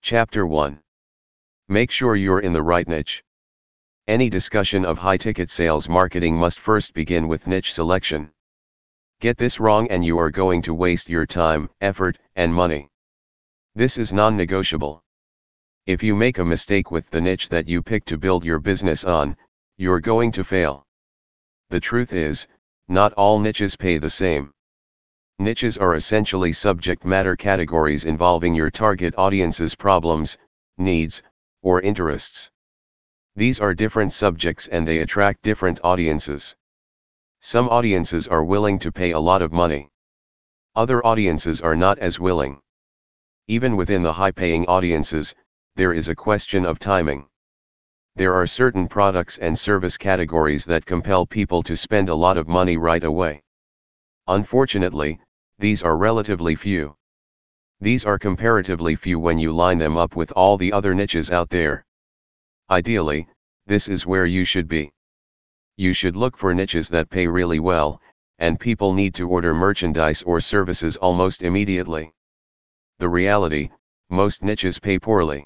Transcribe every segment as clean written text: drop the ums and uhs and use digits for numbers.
Chapter 1. Make sure you're in the right niche. Any discussion of high-ticket sales marketing must first begin with niche selection. Get this wrong and you are going to waste your time, effort, and money. This is non-negotiable. If you make a mistake with the niche that you pick to build your business on, you're going to fail. The truth is, not all niches pay the same. Niches are essentially subject matter categories involving your target audience's problems, needs, or interests. These are different subjects and they attract different audiences. Some audiences are willing to pay a lot of money. Other audiences are not as willing. Even within the high-paying audiences, there is a question of timing. There are certain products and service categories that compel people to spend a lot of money right away. Unfortunately, these are relatively few. These are comparatively few when you line them up with all the other niches out there. Ideally, this is where you should be. You should look for niches that pay really well, and people need to order merchandise or services almost immediately. The reality, most niches pay poorly.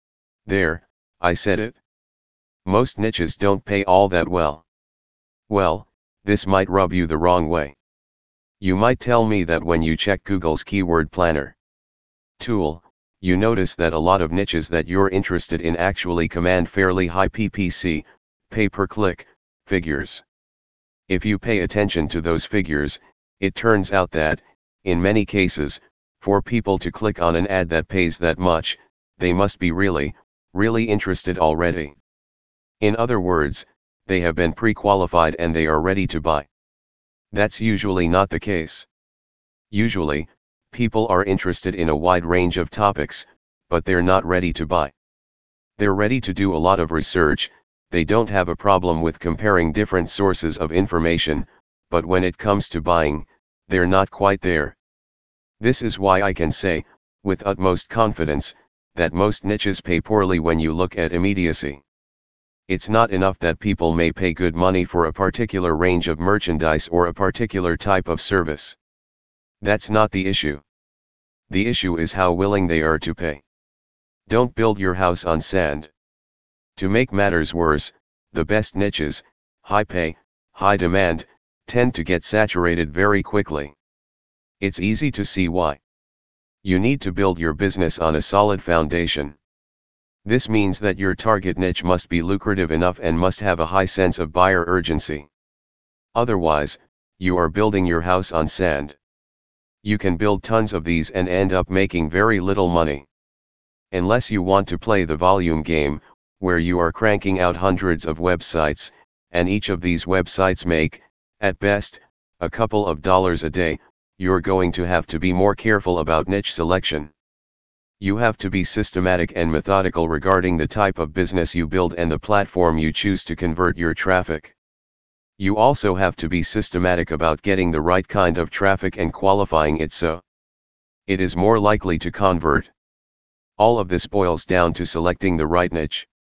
There, I said it. Most niches don't pay all that well. Well, this might rub you the wrong way. You might tell me that when you check Google's Keyword Planner tool, you notice that a lot of niches that you're interested in actually command fairly high PPC, pay-per-click, figures. If you pay attention to those figures, it turns out that, in many cases, for people to click on an ad that pays that much, they must be really, really interested already. In other words, they have been pre-qualified and they are ready to buy. That's usually not the case. Usually, people are interested in a wide range of topics, but they're not ready to buy. They're ready to do a lot of research, they don't have a problem with comparing different sources of information, but when it comes to buying, they're not quite there. This is why I can say, with utmost confidence, that most niches pay poorly when you look at immediacy. It's not enough that people may pay good money for a particular range of merchandise or a particular type of service. That's not the issue. The issue is how willing they are to pay. Don't build your house on sand. To make matters worse, the best niches, high pay, high demand, tend to get saturated very quickly. It's easy to see why. You need to build your business on a solid foundation. This means that your target niche must be lucrative enough and must have a high sense of buyer urgency. Otherwise, you are building your house on sand. You can build tons of these and end up making very little money. Unless you want to play the volume game, where you are cranking out hundreds of websites, and each of these websites make, at best, a couple of dollars a day, you're going to have to be more careful about niche selection. You have to be systematic and methodical regarding the type of business you build and the platform you choose to convert your traffic. You also have to be systematic about getting the right kind of traffic and qualifying it so it is more likely to convert. All of this boils down to selecting the right niche.